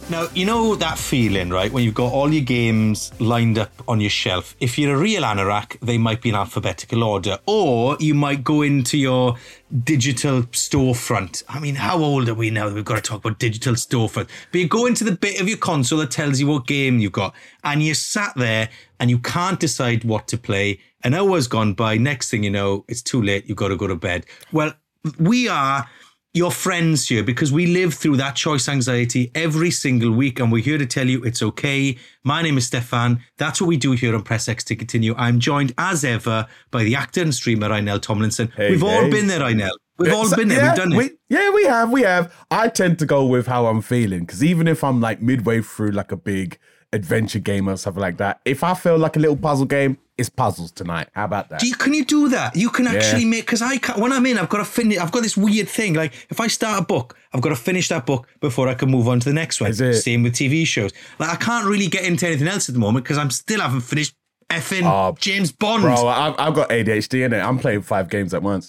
Now, you know that feeling, right? When you've got all your games lined up on your shelf. If you're a real anorak, they might be in alphabetical order. Or you might go into your digital storefront. I mean, how old are we now that we've got to talk about digital storefront? But you go into the bit of your console that tells you what game you've got. And you're sat there and you can't decide what to play. An hour's gone by. Next thing you know, it's too late. You've got to go to bed. Well, we are your friends here because we live through that choice anxiety every single week, and we're here to tell you it's okay. My name is Stefan. That's what we do here on Press X to Continue. I'm joined as ever by the actor and streamer Reinel Tomlinson. We've all been there, Reinel. We've all been there. We've done it. We have. I tend to go with how I'm feeling because even if I'm like midway through like a big adventure game or something like that, if I feel like a little puzzle game, it's puzzles tonight. How about that? Can you do that? You can actually make, because I can't, when I'm in, I've got to finish. I've got this weird thing. Like if I start a book, I've got to finish that book before I can move on to the next one. Same with TV shows. Like I can't really get into anything else at the moment because I'm still haven't finished effing James Bond. Bro, I've got ADHD in it. I'm playing 5 games at once.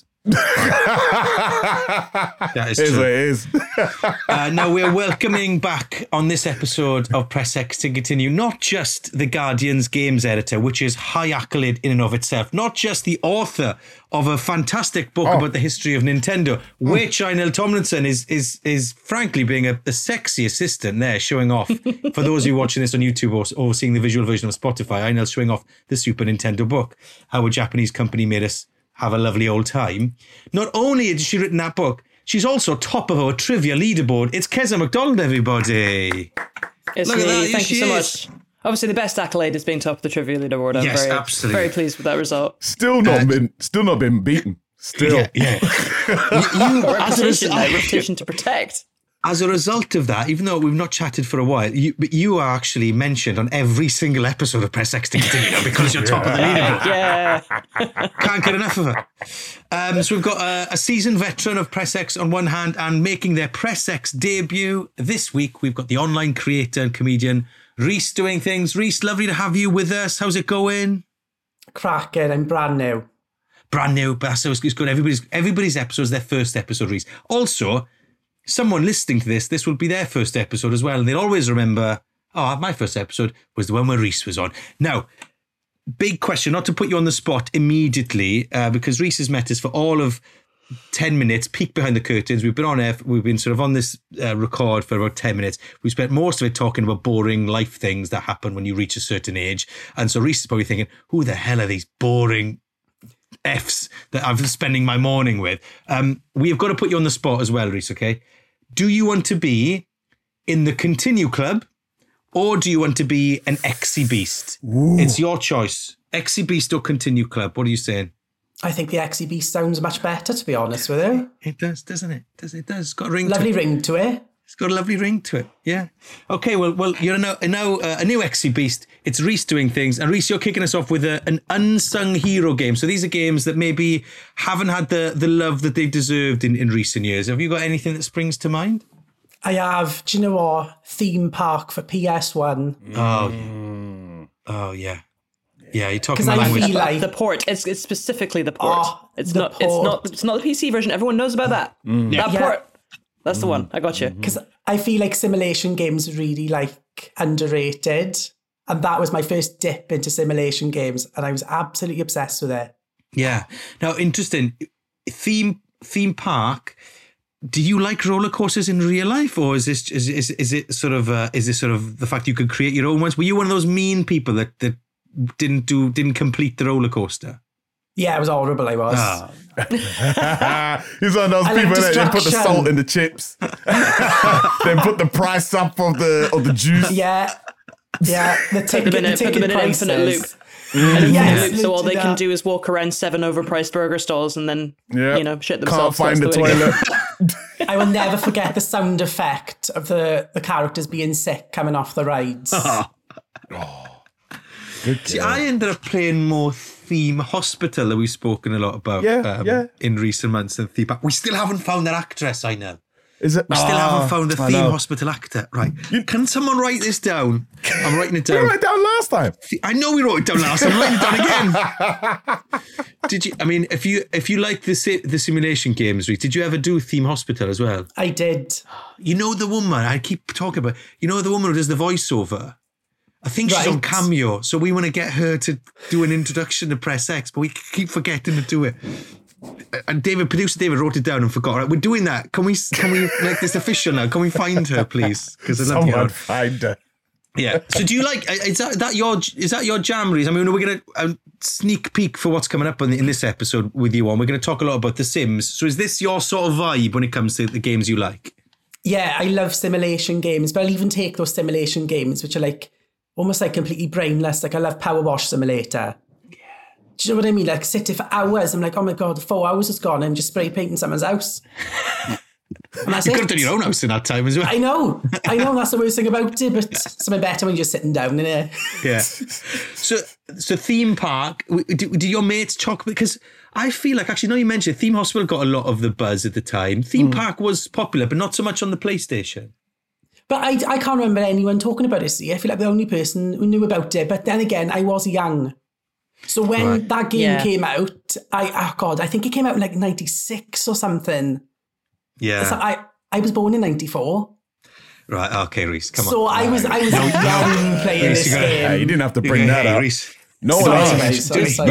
That is true. What it is. Now we're welcoming back on this episode of Press X to Continue not just the Guardian's games editor, which is high accolade in and of itself, not just the author of a fantastic book about the history of Nintendo, which Reinel Tomlinson is frankly being a sexy assistant there, showing off. For those of you watching this on YouTube or seeing the visual version of Spotify, Reinel's showing off the Super Nintendo book, how a Japanese company made us have a lovely old time. Not only has she written that book, she's also top of our trivia leaderboard. It's Keza McDonald, everybody. It's Look me. at that. Thank you so much. Obviously, the best accolade is being top of the trivia leaderboard. I'm absolutely. very pleased with that result. Still not been beaten. Still. Yeah. Reputation to protect. As a result of that, even though we've not chatted for a while, you are actually mentioned on every single episode of Press X to Continue now because you're top of the leaderboard. Yeah. Can't get enough of her. So we've got a seasoned veteran of Press X on one hand, and making their Press X debut this week, we've got the online creator and comedian Rhys doing things. Rhys, lovely to have you with us. How's it going? Cracking. I'm brand new. Brand new, but so it's good. Everybody's episode is their first episode, Rhys. Also, someone listening to this will be their first episode as well. And they'll always remember, my first episode was the one where Rhys was on. Now, big question, not to put you on the spot immediately, because Rhys has met us for all of 10 minutes, peek behind the curtains. We've been on air, we've been sort of on this record for about 10 minutes. We spent most of it talking about boring life things that happen when you reach a certain age. And so Rhys is probably thinking, who the hell are these boring Fs that I'm spending my morning with? We have got to put you on the spot as well, Rhys, okay? Do you want to be in the Continue Club or do you want to be an Exy Beast? Ooh. It's your choice. Exy Beast or Continue Club? What are you saying? I think the Exy Beast sounds much better, to be honest with you. It does, doesn't it? It does. It's got a ring lovely to it. ring to it. It's got a lovely ring to it, yeah. Okay, well, you're now a new Exy Beast. It's Rhys doing things. And Rhys, you're kicking us off with an unsung hero game. So these are games that maybe haven't had the love that they've deserved in recent years. Have you got anything that springs to mind? I have, do you know what? Theme Park for PS1. Oh, yeah. Yeah, you're talking my I language. feel like the port. It's specifically the port. It's not the PC version. Everyone knows about that. That port. That's the one. I got you. Because I feel like simulation games are really underrated. And that was my first dip into simulation games. And I was absolutely obsessed with it. Yeah. Now, interesting. Theme park. Do you like roller coasters in real life? Or is this sort of the fact you could create your own ones? Were you one of those mean people that didn't complete the roller coaster? Yeah, it was horrible, I was. Oh. He's one of those people that they put the salt in the chips. Then put the price up of the juice. Yeah. The ticket put them in an infinite loop. So all they can do is walk around 7 overpriced burger stalls and then, shit themselves. Can't find the toilet. I will never forget the sound effect of the characters being sick coming off the rides. See, I ended up playing more Theme Hospital that we've spoken a lot about in recent months than Theme Park. We still haven't found that actress, I know. Is it? We still haven't found the theme hospital actor. Right. Can someone write this down? I'm writing it We down. wrote it down last time. I know we wrote it down last time. I'm writing it down again. Did you? I mean, if you like the simulation games, Reece, did you ever do Theme Hospital as well? I did. You know the woman I keep talking about. You know the woman who does the voiceover. I think she's on Cameo, so we want to get her to do an introduction to Press X, but we keep forgetting to do it. And producer David wrote it down and forgot. Right, we're doing that. Can we make this official now? Can we find her, please? Because Someone find her. Yeah. So do you like? Is that your jam, Reece? I mean, we're gonna sneak peek for what's coming up in this episode with you on. We're gonna talk a lot about The Sims. So is this your sort of vibe when it comes to the games you like? Yeah, I love simulation games, but I'll even take those simulation games which are like almost like completely brainless. Like I love Power Wash Simulator. Do you know what I mean? Like sit there for hours. I'm like, oh my God, 4 hours has gone. I'm just spray painting someone's house. And that's you could have done your own house in that time as well. I know. That's the worst thing about it, but it's something better when you're just sitting down in it. Yeah. So theme park, do your mates talk? Because I feel like, actually, now you mentioned Theme Hospital got a lot of the buzz at the time. Theme park was popular, but not so much on the PlayStation. But I can't remember anyone talking about it. See, I feel like the only person who knew about it. But then again, I was young. So when that game came out, I think it came out in like 96 or something. Yeah. So I was born in 94. Right, okay, Reece, come on. So I was young playing this game. You didn't have to bring that up. Reece. No one asked. During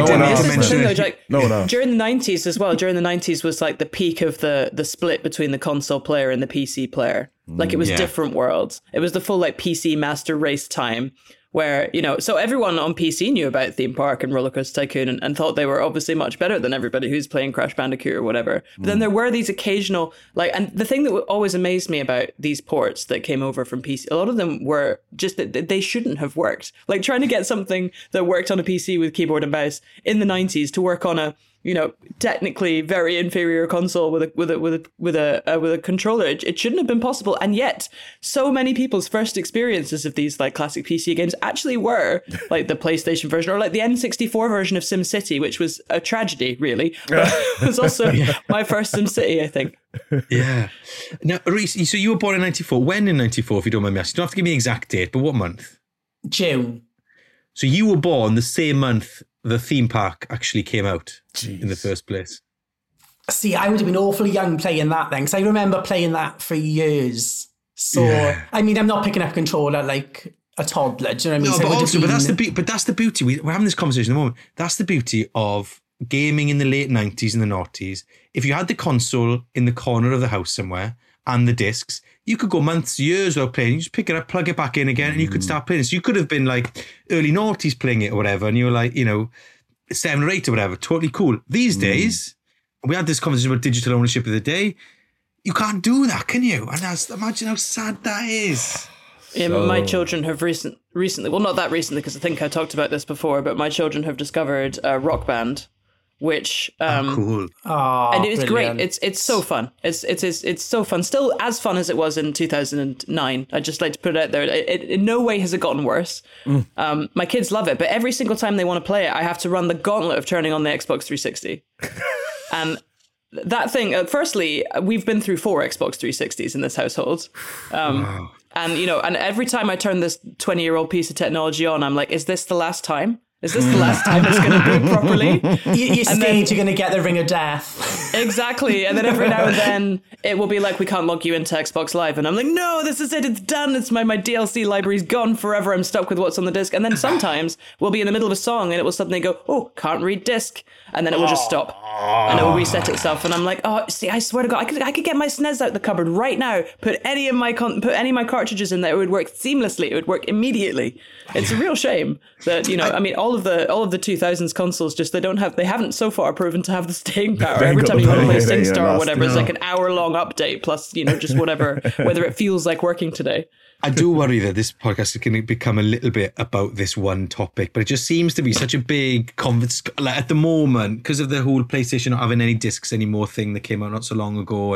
the 90s as well. During the 90s was like the peak of the split between the console player and the PC player. Like it was different worlds. It was the full like PC master race time where, you know, so everyone on PC knew about Theme Park and Roller Coaster Tycoon and thought they were obviously much better than everybody who's playing Crash Bandicoot or whatever. But then there were these occasional, like, and the thing that always amazed me about these ports that came over from PC, a lot of them were just that they shouldn't have worked. Like trying to get something that worked on a PC with keyboard and mouse in the 90s to work on a, you know, technically very inferior console with a controller. It shouldn't have been possible, and yet so many people's first experiences of these like classic PC games actually were like the PlayStation version or like the N64 version of SimCity, which was a tragedy, really. But it was also my first SimCity, I think. Yeah. Now, Reece, so you were born in 94. When in 94, if you don't mind me asking? You don't have to give me an exact date, but what month? June. So you were born the same month the theme park actually came out in the first place. See, I would have been awfully young playing that then, because I remember playing that for years. So, I mean, I'm not picking up a controller like a toddler, do you know what I mean? No, so but that's the beauty. We're having this conversation at the moment. That's the beauty of gaming in the late 90s and the noughties. If you had the console in the corner of the house somewhere and the discs, you could go months, years without playing. You just pick it up, plug it back in again, and you could start playing. So you could have been like early noughties playing it or whatever, and you were like, you know, 7 or 8 or whatever. Totally cool. These days, we had this conversation about digital ownership of the day. You can't do that, can you? And imagine how sad that is. Yeah, my children have recently, well, not that recently, because I think I talked about this before, but my children have discovered Rock Band, which cool. And it was brilliant. great. It's so fun. It's so fun. Still as fun as it was in 2009. I'd just like to put it out there. It in no way has it gotten worse. My kids love it, but every single time they want to play it, I have to run the gauntlet of turning on the Xbox 360. And that thing, firstly, we've been through 4 Xbox 360s in this household. Wow. And, you know, and every time I turn this 20-year-old piece of technology on, I'm like, is this the last time? Is this the last time it's going to boot properly? You're scared you're going to get the ring of death. Exactly. And then every now and then it will be like, we can't log you into Xbox Live. And I'm like, no, this is it. It's done. It's my DLC library's gone forever. I'm stuck with what's on the disc. And then sometimes we'll be in the middle of a song and it will suddenly go, oh, can't read disc. And then it will just stop. And it will reset itself. And I'm like, oh, see, I swear to God, I could get my SNES out the cupboard right now, put any of my cartridges in there. It would work seamlessly. It would work immediately. It's a real shame that, you know, I mean, all of the 2000s consoles they haven't so far proven to have the staying power. Every time you want to play SingStar or whatever, it's like an hour-long update plus, you know, just whatever, whether it feels like working today. I do worry that this podcast is going to become a little bit about this one topic, but it just seems to be such a big like at the moment, because of the whole PlayStation not having any discs anymore thing that came out not so long ago,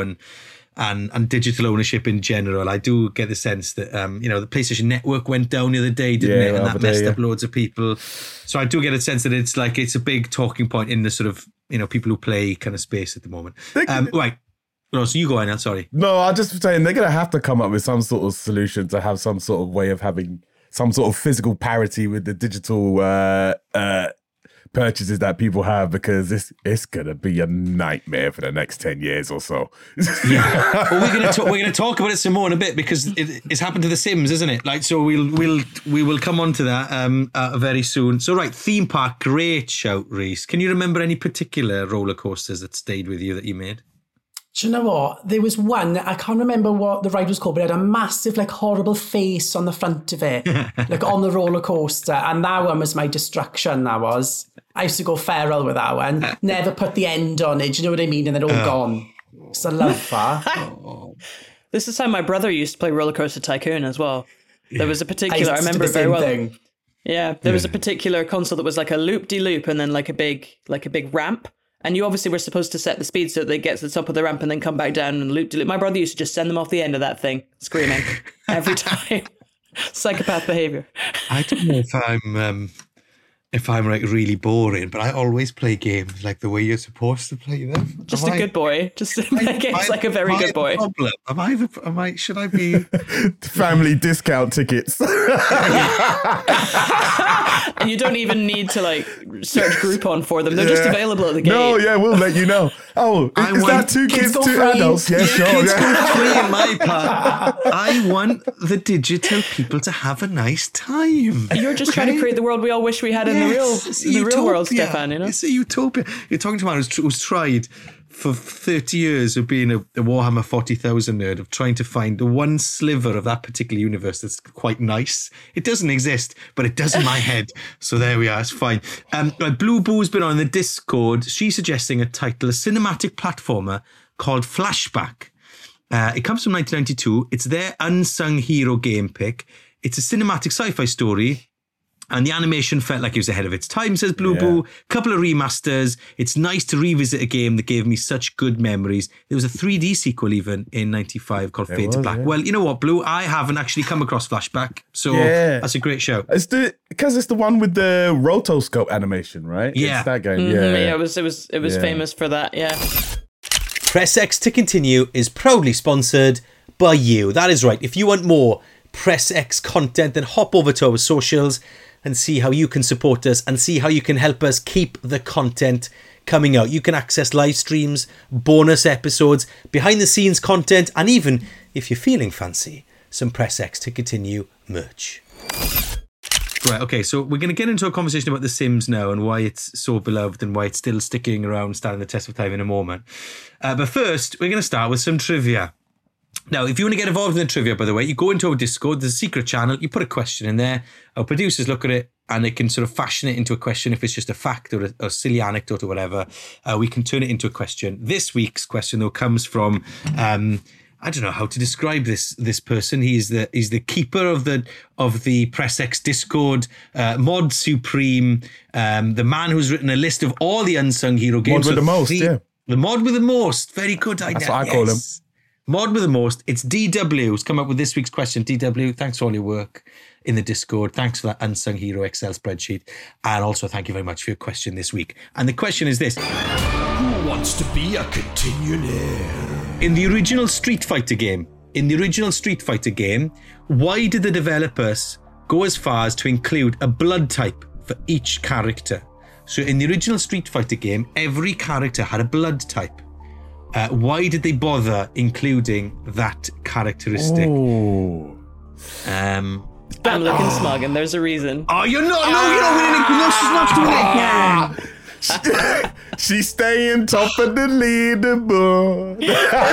and digital ownership in general. I do get the sense that you know, the PlayStation Network went down the other day, didn't it? And that messed up loads of people. So I do get a sense that it's a big talking point in the sort of, you know, people who play kind of space at the moment. Right. No, so you go on, sorry. No, I'm just saying they're going to have to come up with some sort of solution to have some sort of way of having some sort of physical parity with the digital purchases that people have, because it's going to be a nightmare for the next 10 years or so. Yeah. Well, we're going to talk about it some more in a bit, because it's happened to The Sims, isn't it? Like, so we will come on to that very soon. So, right, theme park, great shout, Reese. Can you remember any particular roller coasters that stayed with you that you made? Do you know what? There was one, I can't remember what the ride was called, but it had a massive, like, horrible face on the front of it, like on the roller coaster. And that one was my destruction, that was. I used to go feral with that one. Never put the end on it, do you know what I mean? And they're all gone. So I love that. This is how my brother used to play Roller Coaster Tycoon as well. There was a particular, I remember it very well. Thing. Yeah, there was a particular console that was like a loop-de-loop and then like a big ramp. And you obviously were supposed to set the speed so that they get to the top of the ramp and then come back down and loop-de-loop. My brother used to just send them off the end of that thing, screaming every time. Psychopath behavior. I don't know if I'm like really boring, but I always play games like the way you're supposed to play them. Just a good boy. Just play games like a very good boy. Problem? Should I be family discount tickets? And you don't even need to like search Groupon for them. They're just available at the gate. No, yeah, we'll let you know. Oh, is that 2 kids, 2 adults? Yeah, sure. Kids go free in my part. I want the digital people to have a nice time. You're just trying to create the world we all wish we had in the real world, Stefan. You know, it's a utopia. You're talking to a man who's tried for 30 years of being a Warhammer 40,000 nerd, of trying to find the one sliver of that particular universe that's quite nice. It doesn't exist, but it does in my head. So there we are. It's fine. Blue Boo's been on the Discord. She's suggesting a title, a cinematic platformer called Flashback. It comes from 1992. It's their unsung hero game pick. It's a cinematic sci-fi story. And the animation felt like it was ahead of its time, says Blue Boo. Couple of remasters. It's nice to revisit a game that gave me such good memories. There was a 3D sequel even in 95 called Fade to Black. Yeah. Well, you know what, Blue? I haven't actually come across Flashback. So that's a great show. Because it's the one with the rotoscope animation, right? Yeah. It's that game. Mm-hmm. Yeah, it was famous for that, yeah. Press X to Continue is proudly sponsored by you. That is right. If you want more Press X content, then hop over to our socials and see how you can support us and see how you can help us keep the content coming out. You can access live streams, bonus episodes, behind the scenes content, and even, if you're feeling fancy, some Press X to Continue merch. Right, okay, so we're going to get into a conversation about The Sims now and why it's so beloved and why it's still sticking around, standing the test of time in a moment. But first, we're going to start with some trivia. Now, if you want to get involved in the trivia, by the way, you go into our Discord, there's a secret channel, you put a question in there, our producers look at it, and they can sort of fashion it into a question. If it's just a fact or a silly anecdote or whatever, we can turn it into a question. This week's question, though, comes from, I don't know how to describe this person. He's the keeper of the Press X Discord, Mod Supreme, the man who's written a list of all the unsung hero games. Mod with the most, yeah. The mod with the most. Very good idea. That's what I call him. Mod with the most. It's DW who's come up with this week's question. DW, thanks for all your work in the Discord. Thanks for that Unsung Hero Excel spreadsheet. And also thank you very much for your question this week. And the question is this. Who wants to be a continuaire? In the original Street Fighter game, why did the developers go as far as to include a blood type for each character? So in the original Street Fighter game, every character had a blood type. Why did they bother including that characteristic? Oh. I'm looking smug, and there's a reason. Oh, you're not. No, you're not winning. No, she's not doing it. She's staying top of the leaderboard.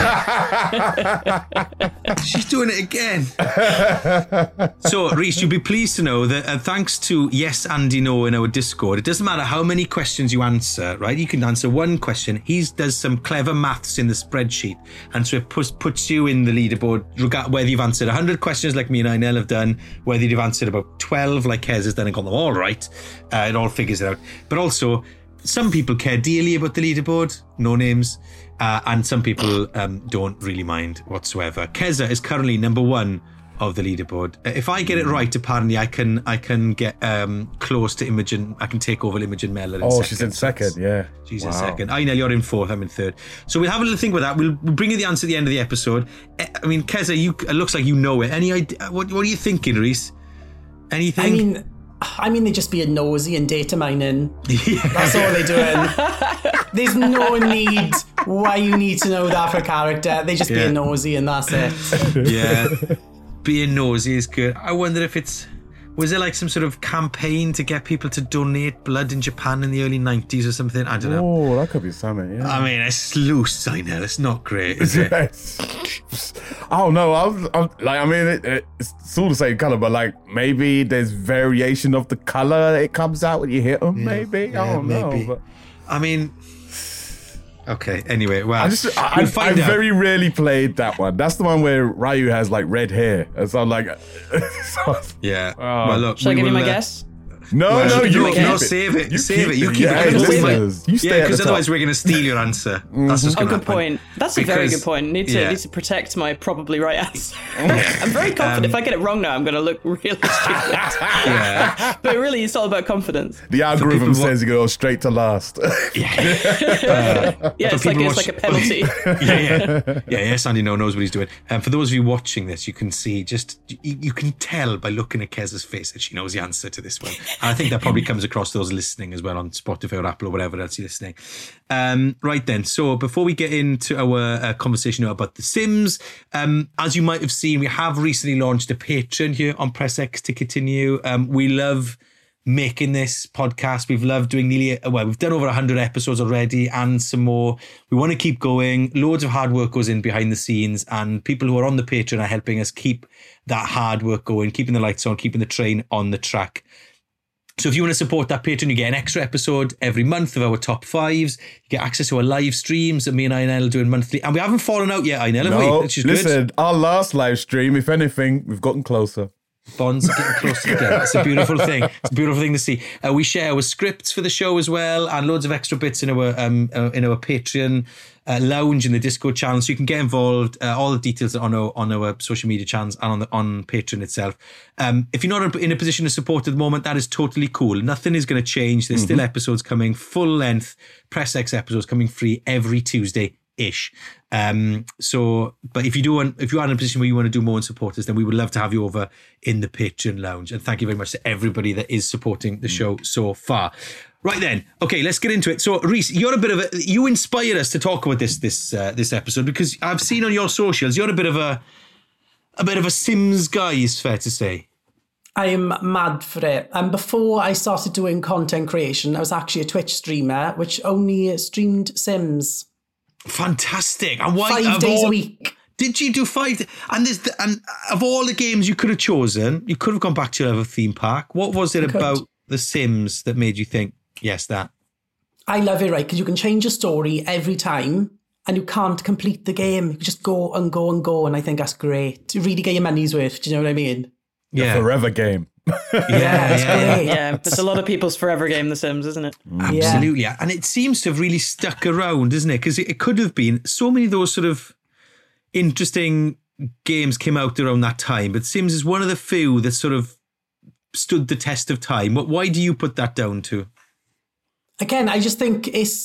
She's doing it again. So, Reese, you'll be pleased to know that thanks to Yes Andy No in our Discord, it doesn't matter how many questions you answer, right? You can answer one question. He does some clever maths in the spreadsheet, and so it puts you in the leaderboard, whether you've answered 100 questions like me and Inel have done, whether you've answered about 12 like Kez has done and got them all right. It all figures it out. But also, some people care dearly about the leaderboard, no names, and some people don't really mind whatsoever. Keza is currently number 1 of the leaderboard. If I get it right, apparently I can get close to Imogen. I can take over Imogen Mellor. She's in second. Yeah, she's in second. I know you're in fourth. I'm in third. So we'll have a little think with that. We'll bring you the answer at the end of the episode. I mean, Keza, it looks like you know it. Any idea? What are you thinking, Reese? Anything? I mean, they're just being nosy and data mining. That's all they're doing. There's no need why you need to know that for a character. They're just being nosy and that's it. Yeah. Being nosy is good. I wonder if was there like some sort of campaign to get people to donate blood in Japan in the early 90s or something? I don't know. Oh, that could be something, yeah. I mean, it's loose, I know. It's not great, is it? Oh, no. It's all the same colour, but like maybe there's variation of the colour that it comes out when you hit them, maybe? I don't know. But... I mean... Okay, anyway, well, I very rarely played that one. That's the one where Ryu has like red hair. And so I'm like... yeah. Well, look, should I give you my guess? No, save it. Save it. You keep it. You stay because otherwise we're going to steal your answer. That's just going to happen. Good point. That's a very good point. Need to protect my probably right answer. I'm very confident. If I get it wrong now, I'm going to look really stupid. But really, it's all about confidence. The algorithm says you go straight to last. It's like a penalty. Yeah. Sandy knows what he's doing. For those of you watching this, you can see you can tell by looking at Keza's face that she knows the answer to this one. And I think that probably comes across those listening as well on Spotify or Apple or whatever else you're listening. Right then, so before we get into our conversation about The Sims, as you might have seen, we have recently launched a Patreon here on Press X to continue. We love making this podcast. We've loved doing we've done over 100 episodes already and some more. We want to keep going. Loads of hard work goes in behind the scenes, and people who are on the Patreon are helping us keep that hard work going, keeping the lights on, keeping the train on the track. So if you want to support that Patreon, you get an extra episode every month of our top fives. You get access to our live streams that me and Einel are doing monthly. And we haven't fallen out yet, Einel, have we? Which is good. Our last live stream, if anything, we've gotten closer. Bonds are getting closer together. It's a beautiful thing. It's a beautiful thing to see. We share our scripts for the show as well, and loads of extra bits in our Patreon lounge in the Discord channel, so you can get involved. All the details on our social media channels and on Patreon itself. If you're not in a position to support at the moment, that is totally cool. Nothing is going to change. There's still episodes coming, full length Press X episodes coming free every Tuesday-ish. But if you are in a position where you want to do more and support us, then we would love to have you over in the Patreon lounge. And thank you very much to everybody that is supporting the show so far. Right then, okay, let's get into it. So, Reese, you inspired us to talk about this episode because I've seen on your socials you're a bit of a Sims guy, is fair to say. I am mad for it. And before I started doing content creation, I was actually a Twitch streamer which only streamed Sims. Fantastic! And why 5 days a week? Did you do 5? And of all the games you could have chosen, you could have gone back to your other theme park. What was it about The Sims that made you think, yes, that? I love it, right? Because you can change your story every time, and you can't complete the game. You can just go and go and go, and I think that's great. To really get your money's worth. Do you know what I mean? Yeah, a forever game. Yeah, it's a lot of people's forever game, The Sims, isn't it? Absolutely, and it seems to have really stuck around, isn't it? Because it could have been so many of those sort of interesting games came out around that time, but Sims is one of the few that sort of stood the test of time. Why do you put that down to? Again, I just think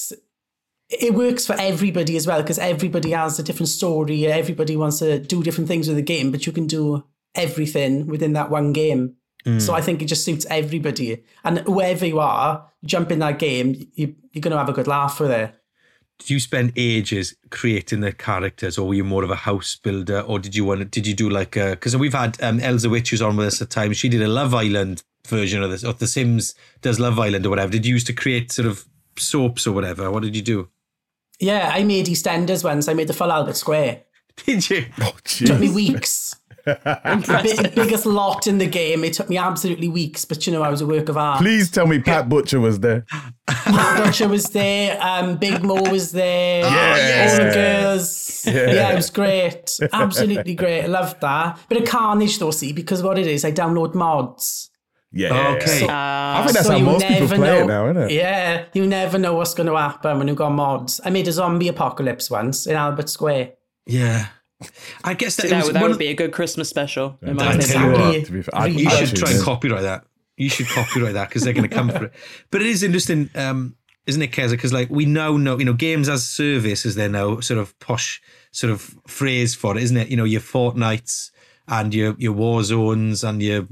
it works for everybody as well, because everybody has a different story. Everybody wants to do different things with the game, but you can do everything within that one game. So I think it just suits everybody. And whoever you are, jump in that game, you're going to have a good laugh with it. Did you spend ages creating the characters, or were you more of a house builder, or did you do like because we've had Elsa Witch who's on with us at times. She did a Love Island version of this, or The Sims does Love Island or whatever. Did you used to create sort of soaps or whatever? What did you do? Yeah, I made EastEnders once. I made the full Albert Square. Did you? Oh, geez. Took me weeks. The biggest lot in the game. It took me absolutely weeks, but I was a work of art. Please tell me Pat Butcher was there. Pat Butcher was there. Big Mo was there. All the girls. Yeah, it was great. Absolutely great. I loved that. Bit of carnage though, see, because what it is, I download mods. Yeah. Okay. So, I think that's how most people play it now, isn't it? Yeah. You never know what's going to happen when you've got mods. I made a zombie apocalypse once in Albert Square. Yeah. I guess that would be a good Christmas special. In my I opinion. tell you what, You should try and copyright that. You should copyright that because they're going to come for it. But it is interesting, isn't it, Keza? Because like we now know, games as service is their now sort of posh sort of phrase for it, isn't it? Your Fortnites and your Warzones and your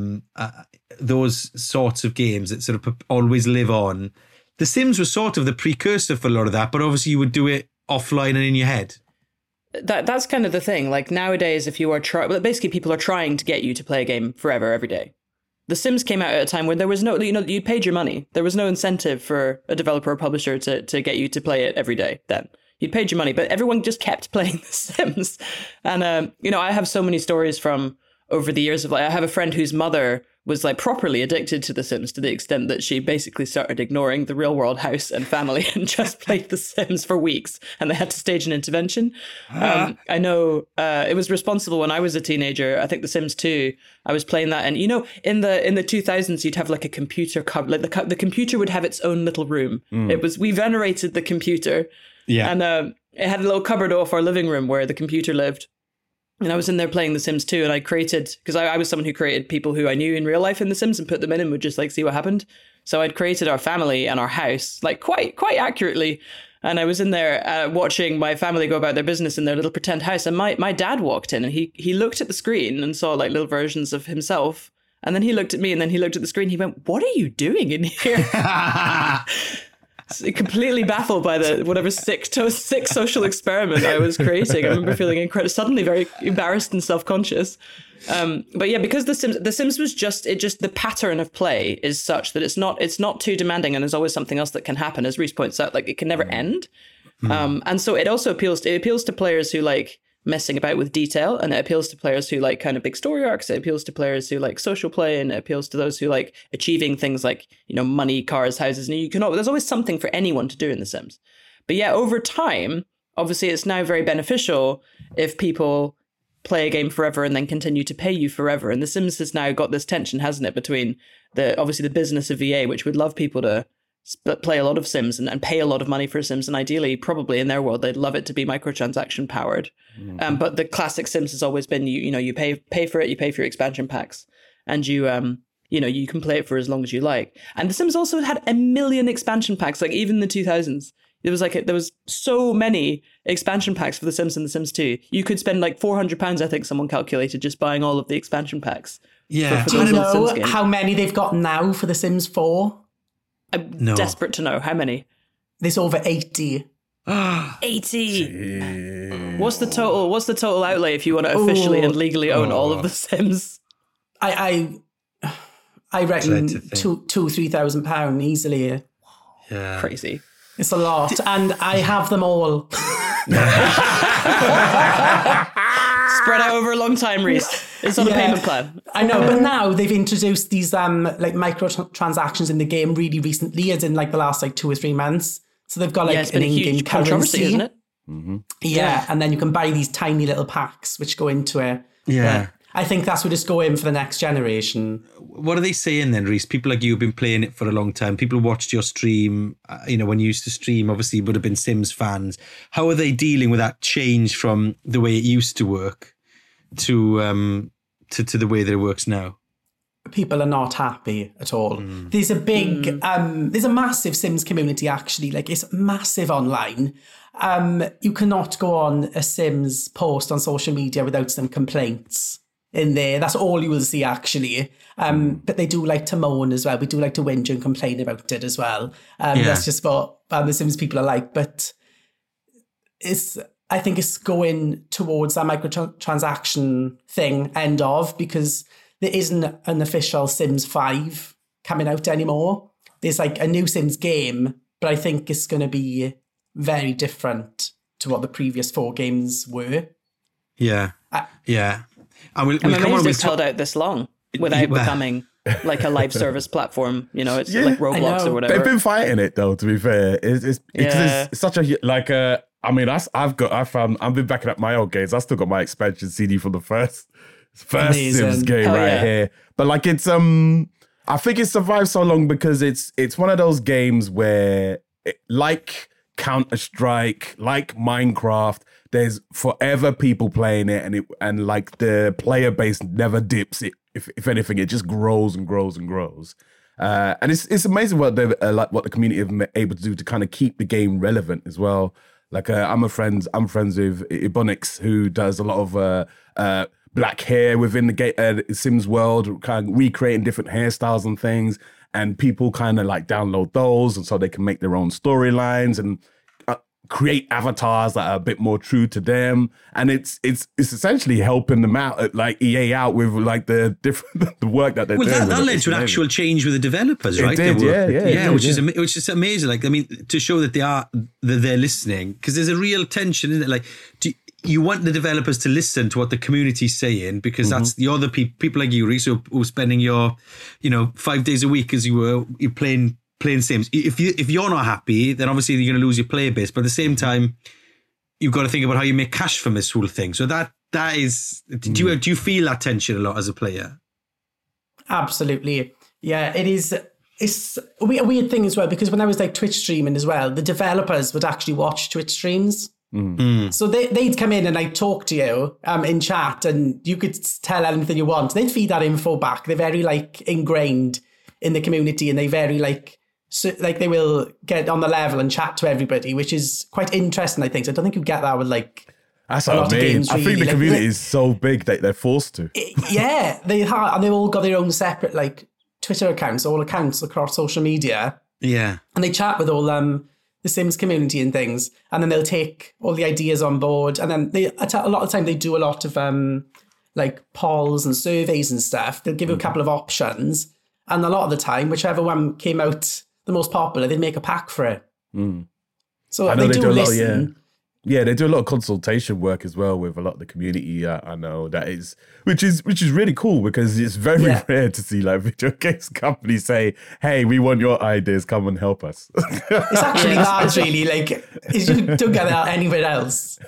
those sorts of games that sort of always live on. The Sims was sort of the precursor for a lot of that, but obviously you would do it offline and in your head. That's kind of the thing. Like nowadays, if you are basically people are trying to get you to play a game forever, every day. The Sims came out at a time when there was no, you paid your money. There was no incentive for a developer or publisher to get you to play it every day then. You paid your money, but everyone just kept playing The Sims. And, I have so many stories from over the years of I have a friend whose mother was like properly addicted to The Sims to the extent that she basically started ignoring the real world house and family and just played The Sims for weeks, and they had to stage an intervention. I know it was responsible when I was a teenager. I think The Sims 2, I was playing that, and in the 2000s you'd have like a computer like the computer would have its own little room. We venerated the computer, and it had a little cupboard off our living room where the computer lived. And I was in there playing The Sims 2, and I created, because I was someone who created people who I knew in real life in The Sims and put them in and would just like see what happened. So I'd created our family and our house like quite accurately. And I was in there watching my family go about their business in their little pretend house. And my dad walked in and he looked at the screen and saw like little versions of himself. And then he looked at me and then he looked at the screen. He went, "What are you doing in here?" Completely baffled by the whatever sick social experiment I was creating. I remember feeling suddenly very embarrassed and self-conscious. But yeah, because The Sims was just the pattern of play is such that it's not too demanding, and there's always something else that can happen. As Reese points out, like it can never end. And so it also appeals to players who like messing about with detail, and it appeals to players who like kind of big story arcs. It appeals to players who like social play, and it appeals to those who like achieving things like money, cars, houses. And there's always something for anyone to do in The Sims. But yeah, over time, obviously, it's now very beneficial if people play a game forever and then continue to pay you forever. And The Sims has now got this tension, hasn't it, between the business of EA, which would love people to play a lot of Sims and pay a lot of money for Sims, and ideally, probably in their world, they'd love it to be microtransaction powered. But the classic Sims has always been you pay for it, you pay for your expansion packs, and you can play it for as long as you like. And The Sims also had 1 million expansion packs, like even in the 2000s. There was so many expansion packs for The Sims and The Sims 2. You could spend like £400, I think someone calculated, just buying all of the expansion packs. Yeah. Do you know how many they've got now for The Sims 4? I'm desperate to know. How many? There's over 80. 80. What's the total outlay if you want to officially and legally own all of The Sims? I reckon £2,000-3,000 easily. Yeah. Crazy. It's a lot, and I have them all. Spread out over a long time, Reese. It's on a payment plan. I know, but now they've introduced these like microtransactions in the game really recently, as in like the last like 2 or 3 months. So they've got like it's been an a in-game huge controversy, isn't it? Mm-hmm. Yeah, and then you can buy these tiny little packs which go into it. Yeah. I think that's what just go in for the next generation. What are they saying then, Reese? People like you have been playing it for a long time. People watched your stream, when you used to stream, obviously would have been Sims fans. How are they dealing with that change from the way it used to work to the way that it works now? People are not happy at all. There's a big, there's a massive Sims community actually. Like it's massive online. You cannot go on a Sims post on social media without some complaints in there. That's all you will see actually. But they do like to moan as well. We do like to whinge and complain about it as well. That's just what the Sims people are like. But I think it's going towards that microtransaction thing end of, because there isn't an official Sims 5 coming out anymore. There's like a new Sims game, but I think it's going to be very different to what the previous 4 games were. Yeah. Yeah. And we'll I'm come amazed on. it's held out this long without becoming like a live service platform. It's like Roblox or whatever. They've been fighting it though, to be fair. It's such a, like a, I mean, I've been backing up my old games. I still got my expansion CD from the first Sims game here. But like it's I think it survived so long because it's one of those games where like Counter-Strike, like Minecraft, there's forever people playing it, and like the player base never dips. If anything, it just grows and grows and grows. And it's amazing what what the community have been able to do to kind of keep the game relevant as well. Like I'm friends with Ebonix, who does a lot of black hair within the Sims world, kind of recreating different hairstyles and things. And people kind of like download those, and so they can make their own storylines and create avatars that are a bit more true to them. And it's essentially helping them out, like EA out with like the work that they're doing. Well, that led to an actual change with the developers, right? It did, which is amazing. Like, I mean, to show that they're listening, because there's a real tension, isn't it? Like, you want the developers to listen to what the community's saying, because that's the other people like you, Reese, who are spending your, 5 days a week as you're playing Sims. If you're not happy, then obviously you're going to lose your player base. But at the same time, you've got to think about how you make cash from this whole thing. So that is, do you feel that tension a lot as a player? Absolutely. Yeah, it is. It's a weird thing as well, because when I was like Twitch streaming as well, the developers would actually watch Twitch streams. So they'd come in and I'd talk to you in chat, and you could tell anything you want. They'd feed that info back. They're very like ingrained in the community, and they very like they will get on the level and chat to everybody, which is quite interesting, I think. So I don't think you get that with like that's what I mean. I think the community is so big that they're forced to. Yeah, they are, and they've all got their own separate like Twitter accounts, all accounts across social media. Yeah, and they chat with all the Sims community and things, and then they'll take all the ideas on board, and then a lot of the time they do a lot of like polls and surveys and stuff. They'll give you a couple of options, and a lot of the time, whichever one came out the most popular, they'd make a pack for it. So they do listen. Yeah, they do a lot of consultation work as well with a lot of the community. I know that is, which is really cool, because it's very rare to see like video games companies say, "Hey, we want your ideas. Come and help us." It's actually that's really like you don't get that anywhere else.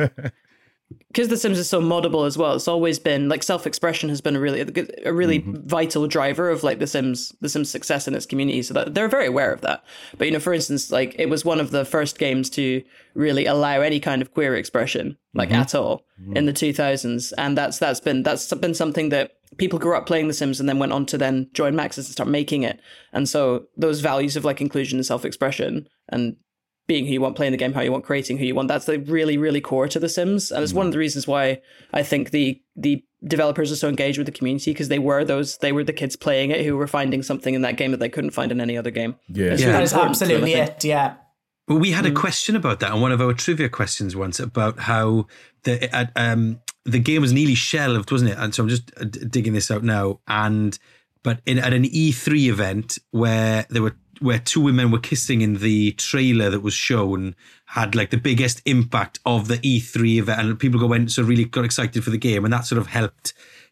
Because The Sims is so moddable as well, it's always been like self-expression has been a really vital driver of like the Sims success in its community. So that they're very aware of that. But for instance, like it was one of the first games to really allow any kind of queer expression, like at all, in the 2000s, and that's been something that people grew up playing The Sims and then went on to then join Maxis and start making it. And so those values of like inclusion and self-expression and being who you want, playing the game how you want, creating who you want, that's like really, really core to The Sims. And it's one of the reasons why I think the developers are so engaged with the community, because they were the kids playing it who were finding something in that game that they couldn't find in any other game. Yeah, that is absolutely it. Yeah. Well, we had a question about that on one of our trivia questions once, about how the game was nearly shelved, wasn't it? And so I'm just digging this out now. But at an E3 event where two women were kissing in the trailer that was shown, had like the biggest impact of the E3 event, and people really got excited for the game, and that sort of helped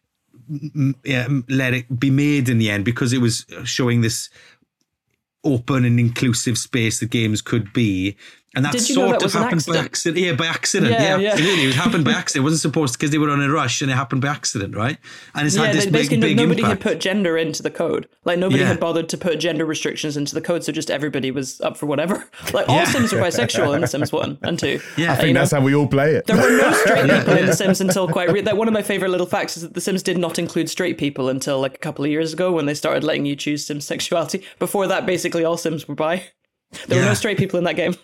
let it be made in the end, because it was showing this open and inclusive space that games could be. And that sort of happened by accident. Yeah, by accident. Yeah, absolutely. It happened by accident. It wasn't supposed to, because they were on a rush, and it happened by accident, right? And it's had this big nobody impact. had put gender into the code. Like nobody had bothered to put gender restrictions into the code, so just everybody was up for whatever. Like all Sims are bisexual in The Sims 1 and 2. Yeah, I think that's how we all play it. There were no straight people in The Sims until quite one of my favorite little facts is that The Sims did not include straight people until like a couple of years ago, when they started letting you choose Sim sexuality. Before that, basically all Sims were bi. There were no straight people in that game.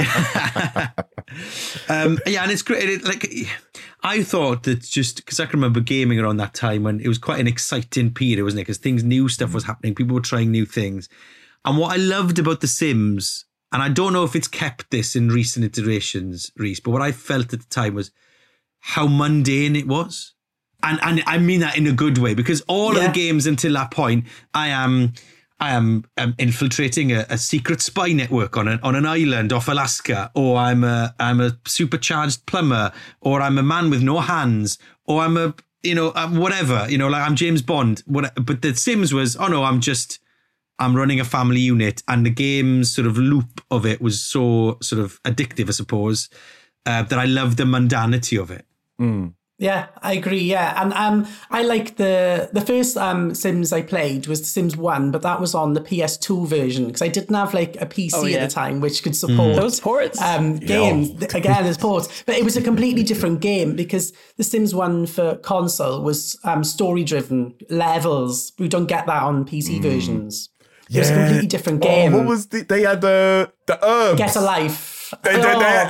And it's great. I thought that, just because I can remember gaming around that time when it was quite an exciting period, wasn't it? Because new stuff was happening. People were trying new things. And what I loved about The Sims, and I don't know if it's kept this in recent iterations, Reese, but what I felt at the time was how mundane it was. And I mean that in a good way, because all of the games until that point, I am infiltrating a secret spy network on an island off Alaska, or I'm a supercharged plumber, or I'm a man with no hands, or I'm whatever, like I'm James Bond. But The Sims was, I'm running a family unit, and the game's sort of loop of it was so sort of addictive, I suppose, that I loved the mundanity of it. Yeah, I agree. Yeah, and I like the first Sims I played was The Sims 1, but that was on the PS2 version because I didn't have like a PC at the time which could support those ports. Games. Again, as ports, but it was a completely different game because The Sims 1 for console was story driven levels. We don't get that on PC versions. It was a completely different game. What was they had the herbs. Get a Life. That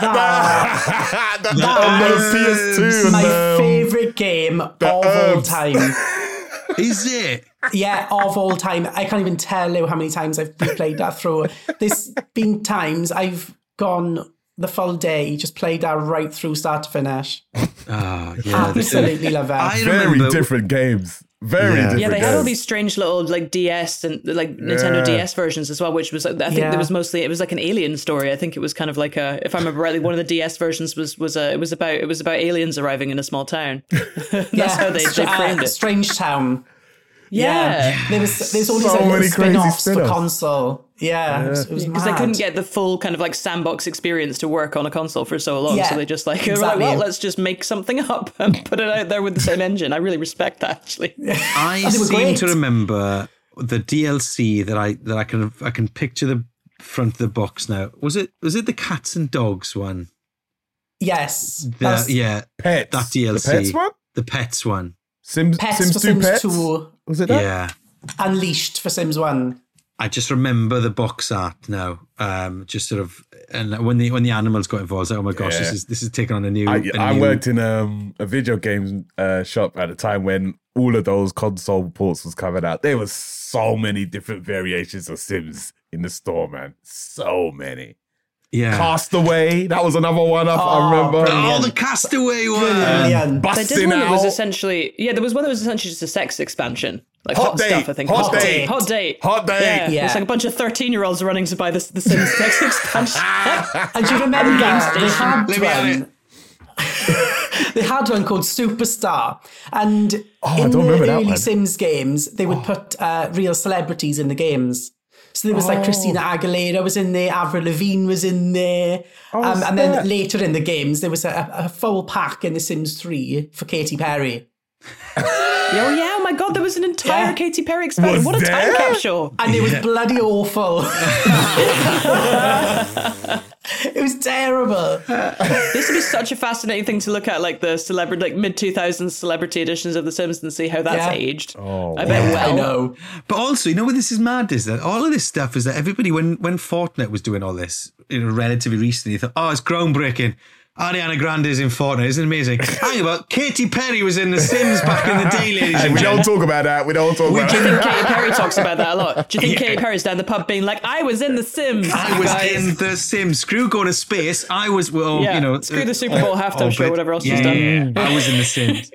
PS2 my favourite game of all time. Is it? Yeah, of all time. I can't even tell you how many times I've played that through. There's been times I've gone the full day, just played that right through start to finish. Yeah, absolutely love it. Very different games. Very different. Yeah, they had all these strange little like DS and like Nintendo DS versions as well, which was I think there was mostly it was like an alien story. I think it was kind of like if I remember rightly, one of the DS versions was about aliens arriving in a small town. That's how they framed it. Strange Town. Yeah. There's all these so many spin-offs for console. Yeah. It was because they couldn't get the full kind of like sandbox experience to work on a so long. Yeah, so they just like, exactly. Well, let's just make something up and put it out there with the same engine. I really respect that, actually. I seem to remember the DLC that I can picture the front of the box now. Was it the Cats and Dogs one? Yes. Pets. That DLC. The Pets one? The Pets one. Sims 2 Pets? 2. Was it that? Yeah. Unleashed for Sims 1. I just remember the box art now. Just sort of, and when the animals got involved, I was like, oh my gosh, this is taking on a new. I worked in a video game shop at a time when all of those console ports was coming out. There was so many different variations of Sims in the store, man. So many. Yeah. Castaway, that was another one I remember. Brilliant. The Castaway one. Brilliant. Busting out. That was essentially, there was one that was essentially just a sex expansion. Like Hot Date. Stuff, I think. Hot Date. Yeah. It's like a bunch of 13-years running to buy the Sims sex expansion. And do you remember they had one called Superstar. And in the early Sims games, they would put real celebrities in the games. So there was like Christina Aguilera was in there, Avril Lavigne was in there. And then later in the games, there was a full pack in The Sims 3 for Katy Perry. Oh my God, there was an entire Katy Perry experiment. What a time capsule. And it was bloody awful. It was terrible. This would be such a fascinating thing to look at, like the celebrity, like mid-2000s celebrity editions of The Sims and see how that's aged. I bet well. I know. But also, what this is mad is that all of this stuff is that everybody, when Fortnite was doing all this, relatively recently, thought, it's groundbreaking. Ariana Grande is in Fortnite, isn't it amazing? Hang about, Katy Perry was in The Sims back in the day, ladies and gentlemen. We don't talk about that. Do you think Katy Perry talks about that a lot? Do you think Katy Perry's down the pub being like, I was in The Sims? I was in The Sims. Screw going to space. I was, screw the Super Bowl halftime show, whatever else she's done. I was in The Sims.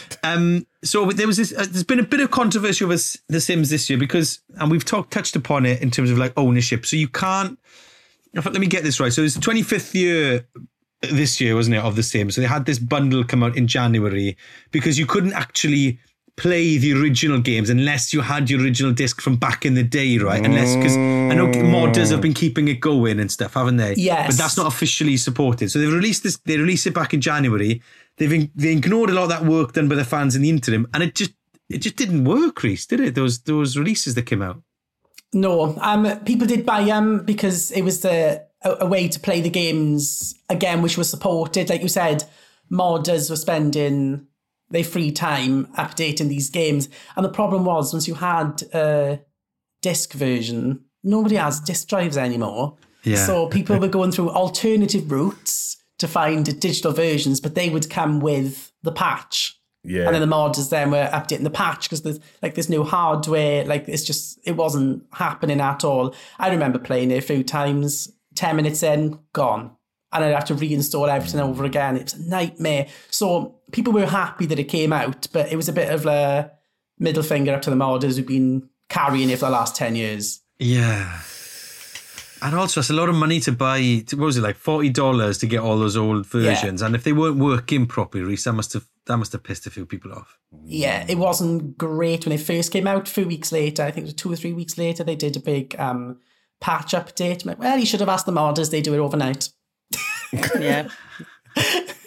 So there was this. There's been a bit of controversy over The Sims this year because, and we've touched upon it in terms of like ownership. So you can't. Let me get this right. So it's the 25th year. This year, wasn't it, of The Sims? So they had this bundle come out in January because you couldn't actually play the original games unless you had your original disc from back in the day, right? Because I know modders have been keeping it going and stuff, haven't they? Yes. But that's not officially supported. So they've released this. They released it back in January. They ignored a lot of that work done by the fans in the interim, and it just didn't work, Reese, did it? Those releases that came out. No, people did buy them because it was a way to play the games again, which was supported. Like you said, modders were spending their free time updating these games. And the problem was, once you had a disc version, nobody has disc drives anymore. Yeah. So people were going through alternative routes to find digital versions, but they would come with the patch. Yeah. And then the modders then were updating the patch because there's new hardware. Like it wasn't happening at all. I remember playing it a few times. 10 minutes in, gone. And I'd have to reinstall everything over again. It was a nightmare. So people were happy that it came out, but it was a bit of a middle finger up to the modders who've been carrying it for the last 10 years. Yeah. And also, it's a lot of money to buy, what was it, like $40 to get all those old versions. Yeah. And if they weren't working properly, Reece, that must have pissed a few people off. Yeah, it wasn't great when it first came out. A few weeks later, I think it was 2 or 3 weeks later, they did a big patch update. I'm like, well, you should have asked the modders, they do it overnight. Yeah.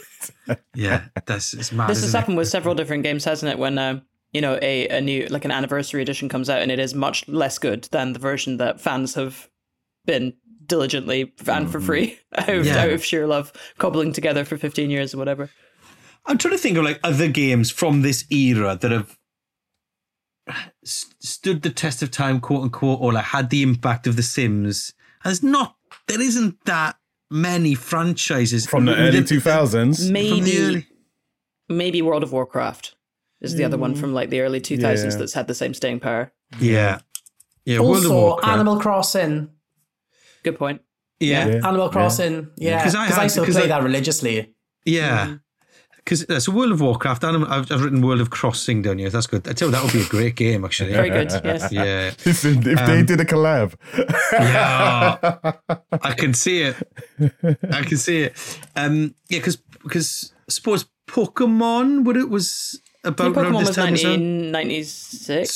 Yeah, it's mad. This has happened with several different games, hasn't it? When a new like an anniversary edition comes out and it is much less good than the version that fans have been diligently and for free out of sheer love cobbling together for 15 years or whatever. I'm trying to think of like other games from this era that have stood the test of time, quote unquote, or like had the impact of The Sims. And there isn't that many franchises from the early 2000s. Maybe World of Warcraft is the other one from like the early 2000s that's had the same staying power. Yeah. Also, World of Warcraft. Animal Crossing. Good point. Yeah. Animal Crossing. Yeah. Because I still play that religiously. Yeah. Because so World of Warcraft, I've written World of Crossing down here. That's good. I tell you, that would be a great game, actually. Very good, yes. Yeah. If they did a collab. Yeah. I can see it. Because I suppose Pokemon, it was about Pokemon was time 1996.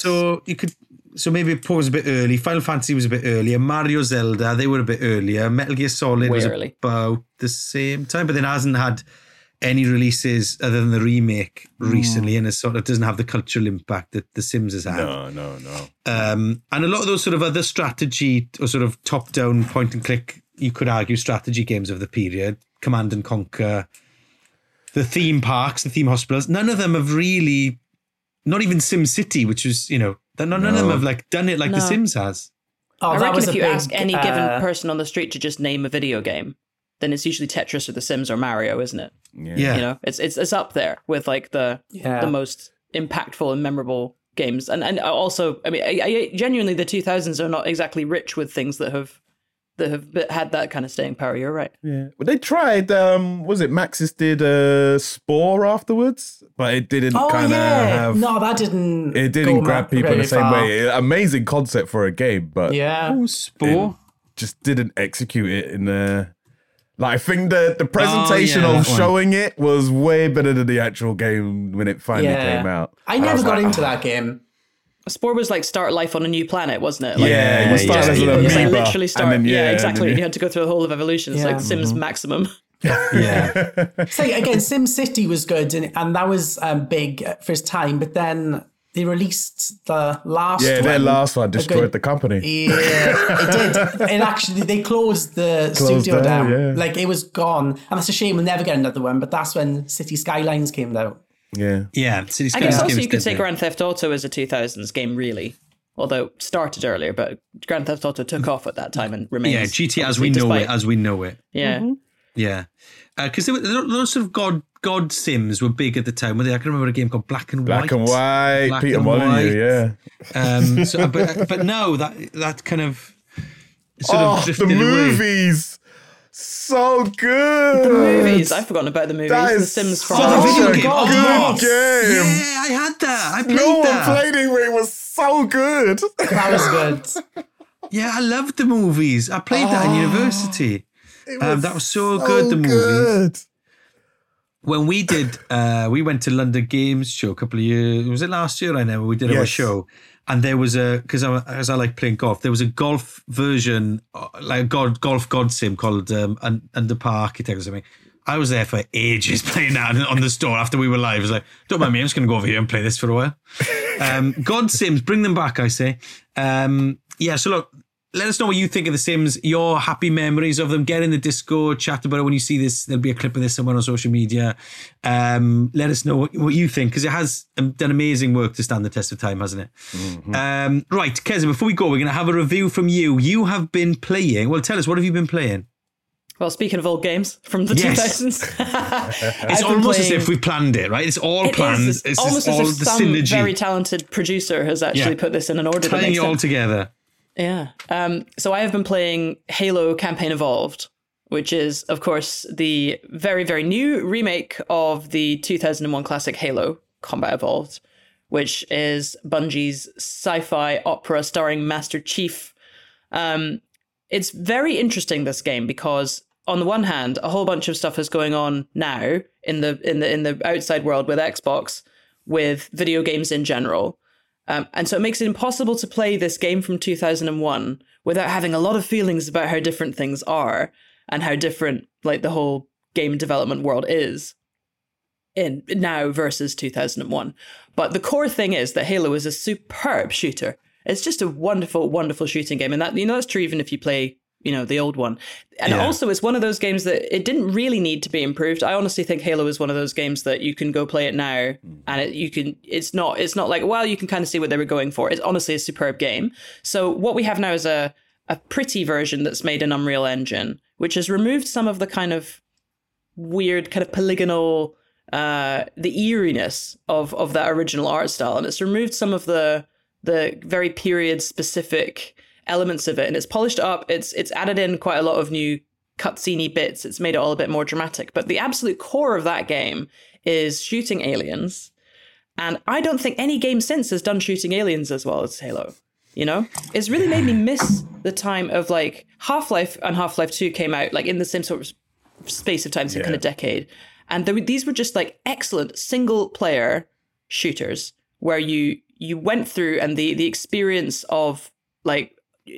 So maybe Pokemon was a bit early. Final Fantasy was a bit earlier. Mario, Zelda, they were a bit earlier. Metal Gear Solid was about the same time, but then hasn't had any releases other than the remake recently, and it sort of doesn't have the cultural impact that The Sims has had. No. And a lot of those sort of other strategy or sort of top-down point-and-click, you could argue, strategy games of the period, Command and Conquer, the theme parks, the theme hospitals, none of them have really, not even SimCity, which was, none of them have like done it like The Sims has. I reckon if you ask any given person on the street to just name a video game, then it's usually Tetris or The Sims or Mario, isn't it? Yeah. It's up there with like the most impactful and memorable games. And also, I mean, I genuinely, the 2000s are not exactly rich with things that have had that kind of staying power. You're right. Yeah. Well, they tried, was it Maxis did Spore afterwards? But it didn't have... No, that didn't... It didn't grab people in the same way. Amazing concept for a game, but... Yeah. Spore? Just didn't execute it in the... Like, I think the presentation of showing it was way better than the actual game when it finally came out. I never got into that game. Spore was like start life on a new planet, wasn't it? Like, you started as an amoeba. Literally start. Then, exactly. And you had to go through the whole of evolution. It's like Sims Maximum. Yeah. So again, SimCity was good, and that was big for its time. But then they released the last one. Yeah, their last one destroyed the company. Yeah, it did. And actually, they closed the studio down. Yeah. Like, it was gone. And that's a shame we'll never get another one. But that's when City Skylines came out. Yeah. Yeah. I guess also you could say Grand Theft Auto is a 2000s game, really. Although started earlier, but Grand Theft Auto took off at that time and remains. Yeah, GTA as we know it. Yeah. Mm-hmm. Yeah. Because there were lots of God Sims were big at the time. I can remember a game called Black and White. Black and White, Peter Molyneux, yeah. But no, that kind of sort of drifted the away. Movies. So good. The movies. I've forgotten about the movies. The Sims from the video game. Good game. Yeah, I had that. I played No that. one played it, but it was so good. That was good. Yeah, I loved the movies. I played that in university. That was so good, the movies. When we did, we went to London Games Show a couple of years, was it last year? I know, we did a show. And there was because I like playing golf, there was a golf version, like golf god sim called Underpar Architect or something. I was there for ages playing that on the store after we were live. I was like, don't mind me, I'm just going to go over here and play this for a while. God Sims, bring them back, I say. So look, let us know what you think of The Sims, your happy memories of them. Get in the Discord, chat about it when you see this. There'll be a clip of this somewhere on social media. Let us know what you think, because it has done amazing work to stand the test of time, hasn't it? Mm-hmm. Right, Keza, before we go, we're going to have a review from you. You have been playing. Well, tell us, what have you been playing? Well, speaking of old games from the 2000s. It's almost as if we planned it, right? It's all planned. It's almost all as if the some synergy. very talented producer has actually put this in an order. Tying it all together. Yeah. So I have been playing Halo Campaign Evolved, which is, of course, the very, very new remake of the 2001 classic Halo Combat Evolved, which is Bungie's sci-fi opera starring Master Chief. It's very interesting, this game, because on the one hand, a whole bunch of stuff is going on now in the outside world with Xbox, with video games in general. And so it makes it impossible to play this game from 2001 without having a lot of feelings about how different things are and how different like the whole game development world is. in now versus 2001. But the core thing is that Halo is a superb shooter. It's just a wonderful, wonderful shooting game. And that, that's true even if you play, the old one. And also it's one of those games that it didn't really need to be improved. I honestly think Halo is one of those games that you can go play it now and it's not like, well, you can kind of see what they were going for. It's honestly a superb game. So what we have now is a pretty version that's made in Unreal Engine, which has removed some of the kind of weird kind of polygonal, the eeriness of that original art style. And it's removed some of the very period specific elements of it, and it's polished up. It's added in quite a lot of new cutscene-y bits. It's made it all a bit more dramatic. But the absolute core of that game is shooting aliens. And I don't think any game since has done shooting aliens as well as Halo. It's really made me miss the time of like Half-Life and Half-Life 2 came out like in the same sort of space of time, so kind of decade. And these were just like excellent single player shooters where you went through and the experience of like,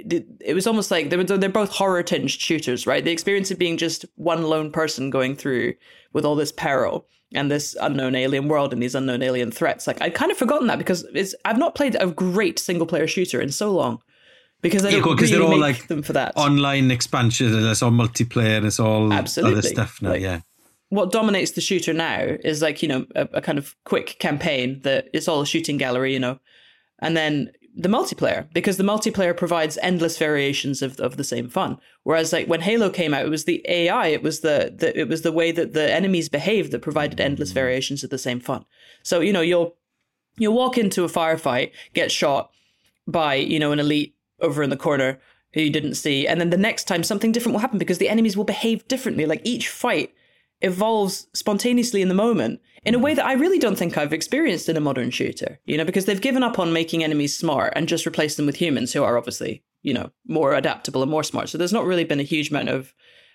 it was almost like they're both horror tinged shooters, right? The experience of being just one lone person going through with all this peril and this unknown alien world and these unknown alien threats. Like I'd kind of forgotten that because I've not played a great single player shooter in so long because they don't really they're all make like them for that. Online expansion, and it's all multiplayer, and it's all other stuff now. Like, what dominates the shooter now is like, a kind of quick campaign that it's all a shooting gallery, and then the multiplayer, because the multiplayer provides endless variations of the same fun. Whereas like when Halo came out, it was the AI, it was the way that the enemies behaved that provided endless variations of the same fun. So, you'll walk into a firefight, get shot by, an elite over in the corner who you didn't see. And then the next time something different will happen because the enemies will behave differently. Like each fight evolves spontaneously in the moment in a way that I really don't think I've experienced in a modern shooter, because they've given up on making enemies smart and just replaced them with humans who are obviously, more adaptable and more smart. So there's not really been a huge amount of,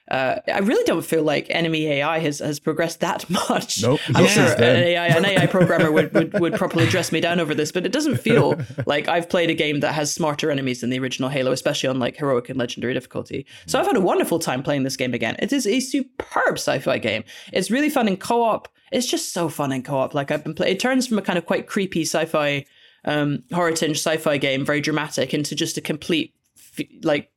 I really don't feel like enemy AI has progressed that much. Nope. I'm sure an AI programmer would probably dress me down over this, but it doesn't feel like I've played a game that has smarter enemies than the original Halo, especially on like heroic and legendary difficulty. So I've had a wonderful time playing this game again. It is a superb sci-fi game. It's really fun in co-op. It's just so fun in co-op. Like I've been playing, it turns from a kind of quite creepy sci-fi, horror tinged sci-fi game, very dramatic, into just a complete like